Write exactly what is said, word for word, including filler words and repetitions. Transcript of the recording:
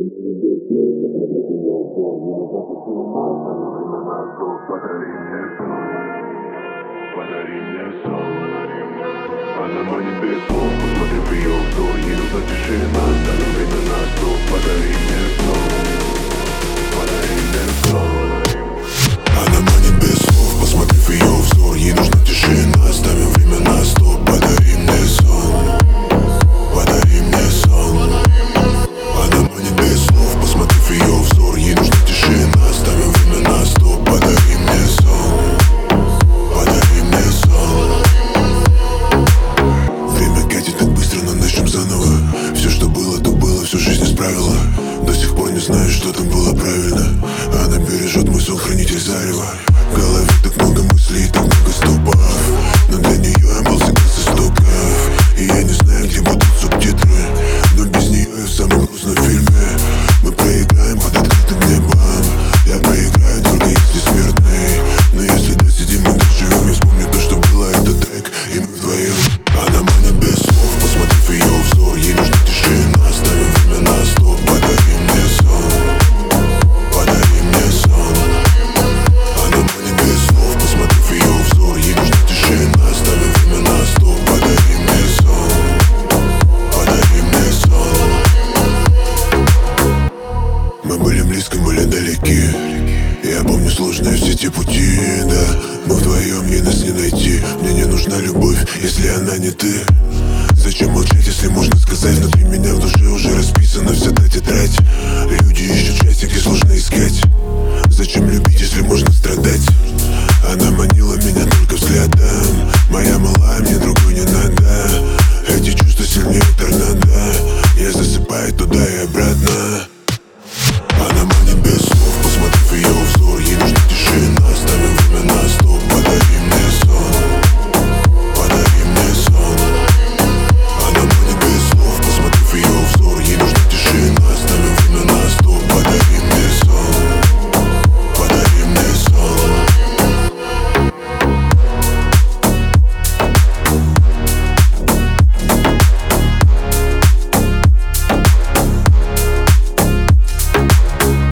Подари мне сон. Она манит без слов, посмотри в ее взор. Ей нужна тишина, ставим время на стоп. Подари мне сон. Подари мне сон. Она манит без слов, посмотри в ее взор. Ей нужна тишина, ставим время на стоп. Подари мне сон. Подари мне сон. Она манит без слов, посмотри в ее взор. Ей нужна тишина, ставим время на стоп. Подари мне сон. Подари мне сон. Время катит так быстро, но начнем заново. Все, что было, то было, всю жизнь исправила. До сих пор не знаю, что там было правильно. Она бережет мой сон, хранитель зарева. В голове так много мыслей и так много стопов, но для нее я был всегда с истоков. И я не знаю, где будут субтитры, но без нее я в самом грустном фильме. Мы проиграем под открытым небом. Я проиграю только если смертный. Но если досидим, мы доживем. Я вспомню то, что было, это трек, и мы вдвоем. Она манит без слов, посмотри в ее взор. Ей нужна тишина, ставим время на стоп. Подари мне сон. Подари мне сон. Она манит без слов, посмотри в ее взор. Ей нужна тишина, ставим время на стоп. Подари мне сон. Подари мне сон. Мы были близко, были далеки. Я помню сложные все те пути, да. Мы вдвоем, ей нас не найти. Мне не нужна любовь, если она не ты. Зачем молчать, если можно сказать? Внутри меня в душе уже расписана вся та